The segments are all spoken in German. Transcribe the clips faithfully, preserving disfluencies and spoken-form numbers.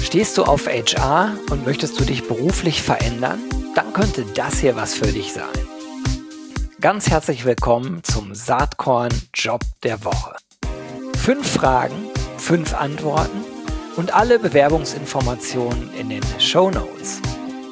Stehst du auf H R und möchtest du dich beruflich verändern? Dann könnte das hier was für dich sein. Ganz herzlich willkommen zum Saatkorn Job der Woche. Fünf Fragen, fünf Antworten und alle Bewerbungsinformationen in den Shownotes.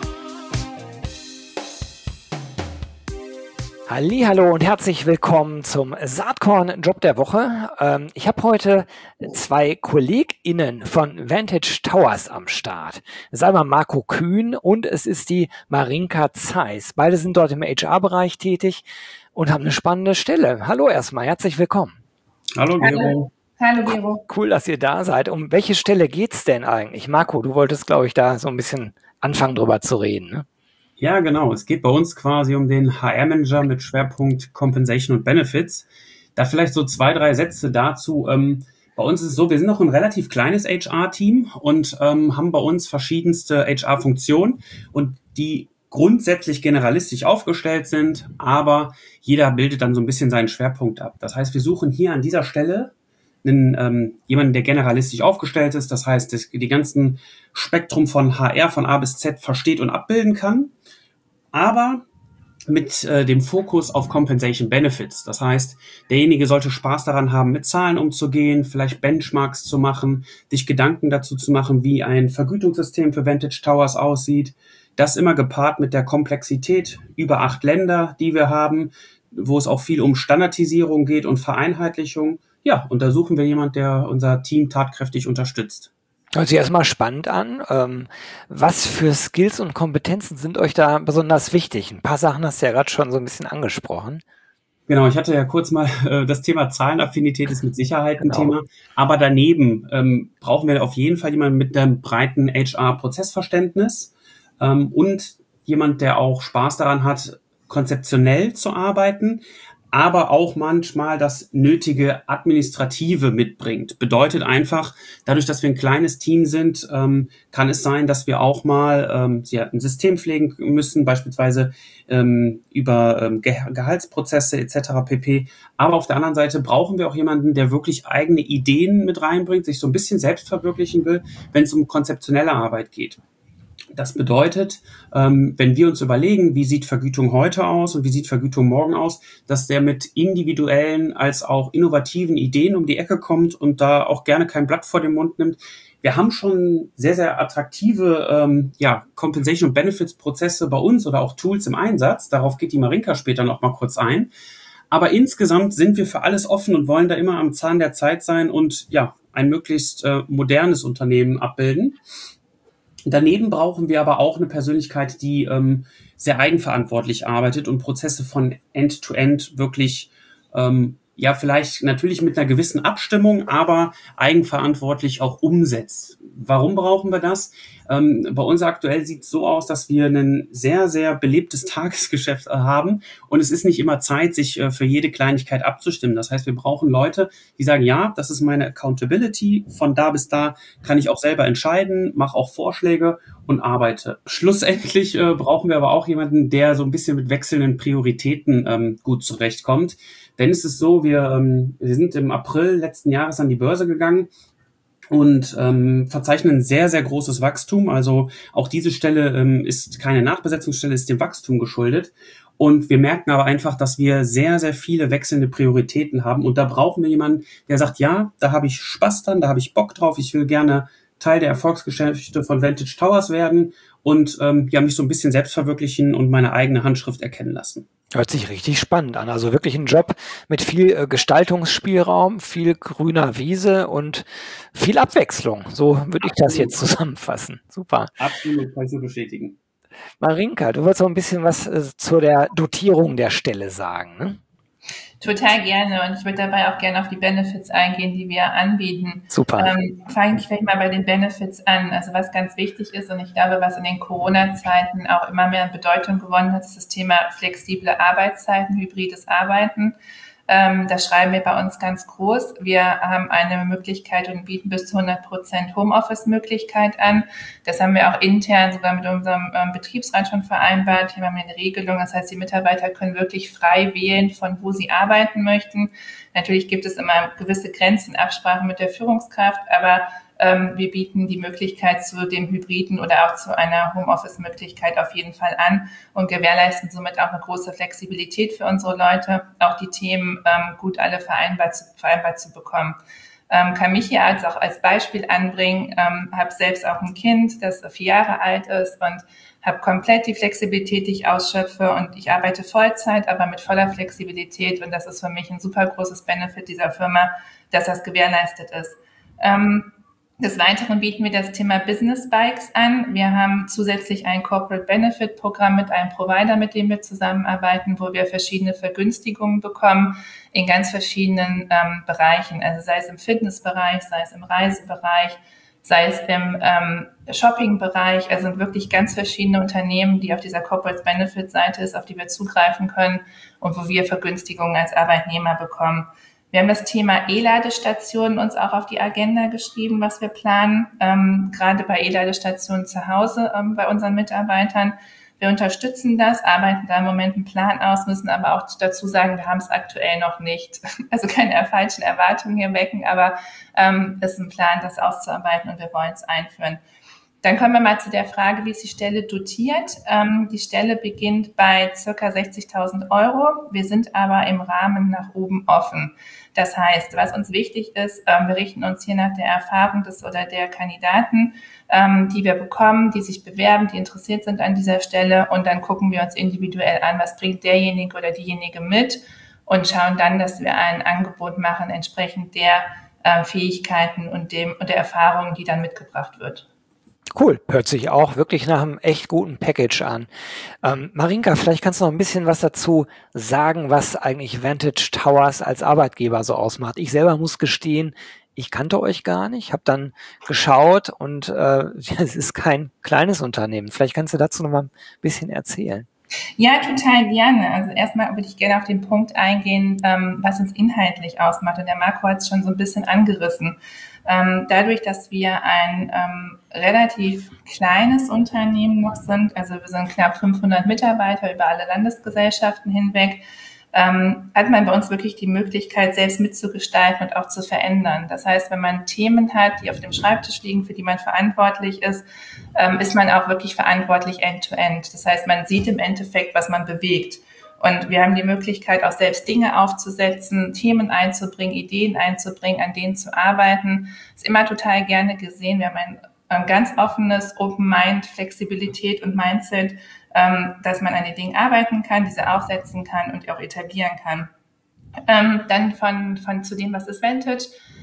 Hallihallo und herzlich willkommen zum Saatkorn Job der Woche. Ähm, ich habe heute zwei KollegInnen von Vantage Towers am Start. Das ist einmal Marco Kühn und es ist die Marinka Zeiss. Beide sind dort im H R-Bereich tätig und haben eine spannende Stelle. Hallo erstmal, herzlich willkommen. Hallo Gero. Hallo Gero. Cool, dass ihr da seid. Um welche Stelle geht's denn eigentlich? Marco, du wolltest, glaube ich, da so ein bisschen anfangen drüber zu reden, ne? Ja, genau. Es geht bei uns quasi um den H R-Manager mit Schwerpunkt Compensation und Benefits. Da vielleicht so zwei, drei Sätze dazu. Ähm, bei uns ist es so, wir sind noch ein relativ kleines H R-Team und ähm, haben bei uns verschiedenste H R-Funktionen und die grundsätzlich generalistisch aufgestellt sind, aber jeder bildet dann so ein bisschen seinen Schwerpunkt ab. Das heißt, wir suchen hier an dieser Stelle einen, ähm, jemanden, der generalistisch aufgestellt ist, das heißt, das, die ganzen Spektrum von H R von A bis Z versteht und abbilden kann, aber mit äh, dem Fokus auf Compensation Benefits. Das heißt, derjenige sollte Spaß daran haben, mit Zahlen umzugehen, vielleicht Benchmarks zu machen, sich Gedanken dazu zu machen, wie ein Vergütungssystem für Vantage Towers aussieht. Das immer gepaart mit der Komplexität über acht Länder, die wir haben, wo es auch viel um Standardisierung geht und Vereinheitlichung. Ja, und da suchen wir jemanden, der unser Team tatkräftig unterstützt. Hört sich erstmal spannend an. Ähm, was für Skills und Kompetenzen sind euch da besonders wichtig? Ein paar Sachen hast du ja gerade schon so ein bisschen angesprochen. Genau, ich hatte ja kurz mal äh, das Thema Zahlenaffinität ist mit Sicherheit ein Genau. Thema. Aber daneben ähm, brauchen wir auf jeden Fall jemanden mit einem breiten H R-Prozessverständnis ähm, und jemand, der auch Spaß daran hat, konzeptionell zu arbeiten, aber auch manchmal das nötige Administrative mitbringt. Bedeutet einfach, dadurch, dass wir ein kleines Team sind, ähm, kann es sein, dass wir auch mal ähm, ja, ein System pflegen müssen, beispielsweise ähm, über ähm, Ge- Gehaltsprozesse et cetera pp. Aber auf der anderen Seite brauchen wir auch jemanden, der wirklich eigene Ideen mit reinbringt, sich so ein bisschen selbst verwirklichen will, wenn es um konzeptionelle Arbeit geht. Das bedeutet, ähm, wenn wir uns überlegen, wie sieht Vergütung heute aus und wie sieht Vergütung morgen aus, dass der mit individuellen als auch innovativen Ideen um die Ecke kommt und da auch gerne kein Blatt vor den Mund nimmt. Wir haben schon sehr, sehr attraktive ähm, ja, Compensation- und Benefits-Prozesse bei uns oder auch Tools im Einsatz. Darauf geht die Marinka später noch mal kurz ein. Aber insgesamt sind wir für alles offen und wollen da immer am Zahn der Zeit sein und ja, ein möglichst äh, modernes Unternehmen abbilden. Daneben brauchen wir aber auch eine Persönlichkeit, die ähm, sehr eigenverantwortlich arbeitet und Prozesse von End-to-End wirklich, ähm, ja, vielleicht natürlich mit einer gewissen Abstimmung, aber eigenverantwortlich auch umsetzt. Warum brauchen wir das? Ähm, bei uns aktuell sieht es so aus, dass wir ein sehr, sehr belebtes Tagesgeschäft äh, haben und es ist nicht immer Zeit, sich äh, für jede Kleinigkeit abzustimmen. Das heißt, wir brauchen Leute, die sagen, ja, das ist meine Accountability, von da bis da kann ich auch selber entscheiden, mache auch Vorschläge und arbeite. Schlussendlich äh, brauchen wir aber auch jemanden, der so ein bisschen mit wechselnden Prioritäten ähm, gut zurechtkommt. Denn es ist so, wir, ähm, wir sind im April letzten Jahres an die Börse gegangen und ähm, verzeichnen sehr, sehr großes Wachstum. Also auch diese Stelle ähm, ist keine Nachbesetzungsstelle, ist dem Wachstum geschuldet. Und wir merken aber einfach, dass wir sehr, sehr viele wechselnde Prioritäten haben. Und da brauchen wir jemanden, der sagt, ja, da habe ich Spaß dran, da habe ich Bock drauf, ich will gerne Teil der Erfolgsgeschichte von Vantage Towers werden und ähm, ja, mich so ein bisschen selbst verwirklichen und meine eigene Handschrift erkennen lassen. Hört sich richtig spannend an. Also wirklich ein Job mit viel äh, Gestaltungsspielraum, viel grüner Wiese und viel Abwechslung. So würde ich das jetzt zusammenfassen. Super. Absolut, kann ich so bestätigen. Marinka, du wolltest auch ein bisschen was äh, zu der Dotierung der Stelle sagen, ne? Total gerne und ich würde dabei auch gerne auf die Benefits eingehen, die wir anbieten. Super. Ähm, fange ich vielleicht mal bei den Benefits an. Also was ganz wichtig ist und ich glaube, was in den Corona-Zeiten auch immer mehr an Bedeutung gewonnen hat, ist das Thema flexible Arbeitszeiten, hybrides Arbeiten. Ähm, das schreiben wir bei uns ganz groß. Wir haben eine Möglichkeit und bieten bis zu hundert Prozent Homeoffice-Möglichkeit an. Das haben wir auch intern sogar mit unserem ähm, Betriebsrat schon vereinbart. Hier haben wir eine Regelung. Das heißt, die Mitarbeiter können wirklich frei wählen, von wo sie arbeiten möchten. Natürlich gibt es immer gewisse Grenzen, Absprachen mit der Führungskraft, aber Ähm, wir bieten die Möglichkeit zu dem Hybriden oder auch zu einer Homeoffice-Möglichkeit auf jeden Fall an und gewährleisten somit auch eine große Flexibilität für unsere Leute, auch die Themen ähm, gut alle vereinbart zu, vereinbart zu bekommen. Ähm, kann mich hier als auch als Beispiel anbringen, ähm, habe selbst auch ein Kind, das vier Jahre alt ist und habe komplett die Flexibilität, die ich ausschöpfe und ich arbeite Vollzeit, aber mit voller Flexibilität und das ist für mich ein super großes Benefit dieser Firma, dass das gewährleistet ist. Ähm, Des Weiteren bieten wir das Thema Business Bikes an. Wir haben zusätzlich ein Corporate Benefit Programm mit einem Provider, mit dem wir zusammenarbeiten, wo wir verschiedene Vergünstigungen bekommen in ganz verschiedenen ähm, Bereichen. Also sei es im Fitnessbereich, sei es im Reisebereich, sei es im ähm, Shopping-Bereich. Also sind wirklich ganz verschiedene Unternehmen, die auf dieser Corporate Benefit Seite ist, auf die wir zugreifen können und wo wir Vergünstigungen als Arbeitnehmer bekommen. Wir haben das Thema E-Ladestationen uns auch auf die Agenda geschrieben, was wir planen, ähm, gerade bei E-Ladestationen zu Hause ähm, bei unseren Mitarbeitern. Wir unterstützen das, arbeiten da im Moment einen Plan aus, müssen aber auch dazu sagen, wir haben es aktuell noch nicht. Also keine falschen Erwartungen hier wecken, aber ähm, es ist ein Plan, das auszuarbeiten und wir wollen es einführen. Dann kommen wir mal zu der Frage, wie ist die Stelle dotiert? Ähm, die Stelle beginnt bei circa sechzigtausend Euro. Wir sind aber im Rahmen nach oben offen. Das heißt, was uns wichtig ist, ähm, wir richten uns hier nach der Erfahrung des oder der Kandidaten, ähm, die wir bekommen, die sich bewerben, die interessiert sind an dieser Stelle und dann gucken wir uns individuell an, was bringt derjenige oder diejenige mit und schauen dann, dass wir ein Angebot machen entsprechend der äh, Fähigkeiten und dem und der Erfahrung, die dann mitgebracht wird. Cool, hört sich auch wirklich nach einem echt guten Package an. Ähm, Marinka, vielleicht kannst du noch ein bisschen was dazu sagen, was eigentlich Vantage Towers als Arbeitgeber so ausmacht. Ich selber muss gestehen, ich kannte euch gar nicht, habe dann geschaut und äh, es ist kein kleines Unternehmen. Vielleicht kannst du dazu noch mal ein bisschen erzählen. Ja, total gerne. Also erstmal würde ich gerne auf den Punkt eingehen, ähm, was uns inhaltlich ausmacht. Und der Marco hat es schon so ein bisschen angerissen. Ähm, dadurch, dass wir ein ähm, relativ kleines Unternehmen noch sind, also wir sind knapp fünfhundert Mitarbeiter über alle Landesgesellschaften hinweg, ähm, hat man bei uns wirklich die Möglichkeit, selbst mitzugestalten und auch zu verändern. Das heißt, wenn man Themen hat, die auf dem Schreibtisch liegen, für die man verantwortlich ist, ähm, ist man auch wirklich verantwortlich end-to-end. Das heißt, man sieht im Endeffekt, was man bewegt. Und wir haben die Möglichkeit, auch selbst Dinge aufzusetzen, Themen einzubringen, Ideen einzubringen, an denen zu arbeiten. Ist immer total gerne gesehen. Wir haben ein, ein ganz offenes Open Mind, Flexibilität und Mindset, ähm, dass man an den Dingen arbeiten kann, diese aufsetzen kann und auch etablieren kann. Ähm, dann von, von zu dem, was ist Vantage?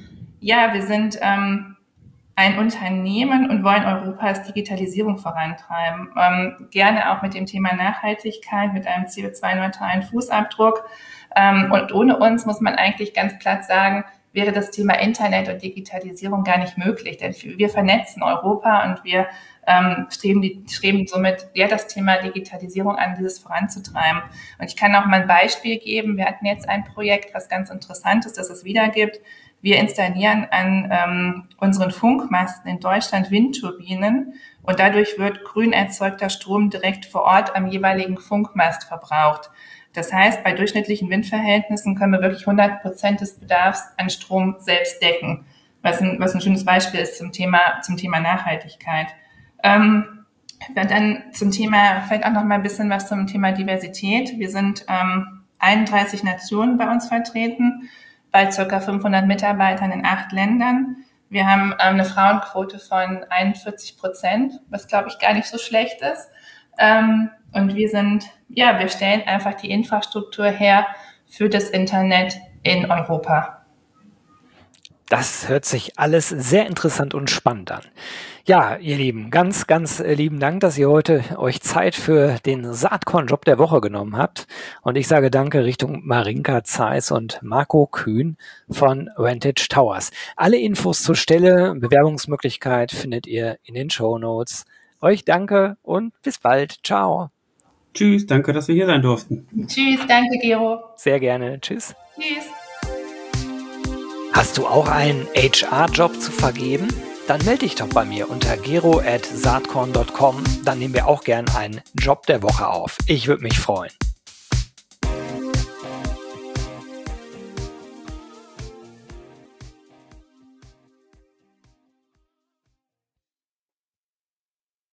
Ja, wir sind ähm, ein Unternehmen und wollen Europas Digitalisierung vorantreiben. Ähm, gerne auch mit dem Thema Nachhaltigkeit, mit einem C O zwei neutralen Fußabdruck. Ähm, und ohne uns, muss man eigentlich ganz platt sagen, wäre das Thema Internet und Digitalisierung gar nicht möglich. Denn wir vernetzen Europa und wir ähm, streben, die, streben somit ja, das Thema Digitalisierung an, dieses voranzutreiben. Und ich kann auch mal ein Beispiel geben. Wir hatten jetzt ein Projekt, was ganz interessant ist, dass es wieder gibt. Wir installieren an ähm, unseren Funkmasten in Deutschland Windturbinen und dadurch wird grün erzeugter Strom direkt vor Ort am jeweiligen Funkmast verbraucht. Das heißt, bei durchschnittlichen Windverhältnissen können wir wirklich hundert Prozent des Bedarfs an Strom selbst decken, was ein, was ein schönes Beispiel ist zum Thema, zum Thema Nachhaltigkeit. Ähm, dann zum Thema, vielleicht auch noch mal ein bisschen was zum Thema Diversität. Wir sind ähm, einunddreißig Nationen bei uns vertreten, bei ca. fünfhundert Mitarbeitern in acht Ländern. Wir haben ähm, eine Frauenquote von einundvierzig Prozent, was, glaube ich, gar nicht so schlecht ist. Ähm, und wir sind, ja, wir stellen einfach die Infrastruktur her für das Internet in Europa. Das hört sich alles sehr interessant und spannend an. Ja, ihr Lieben, ganz, ganz lieben Dank, dass ihr heute euch Zeit für den Saatkorn-Job der Woche genommen habt. Und ich sage Danke Richtung Marinka Zeiss und Marco Kühn von Vantage Towers. Alle Infos zur Stelle, Bewerbungsmöglichkeit findet ihr in den Shownotes. Euch danke und bis bald. Ciao. Tschüss, danke, dass wir hier sein durften. Tschüss, danke Gero. Sehr gerne. Tschüss. Tschüss. Hast du auch einen H R-Job zu vergeben? Dann melde dich doch bei mir unter gero at saatkorn punkt com. Dann nehmen wir auch gern einen Job der Woche auf. Ich würde mich freuen.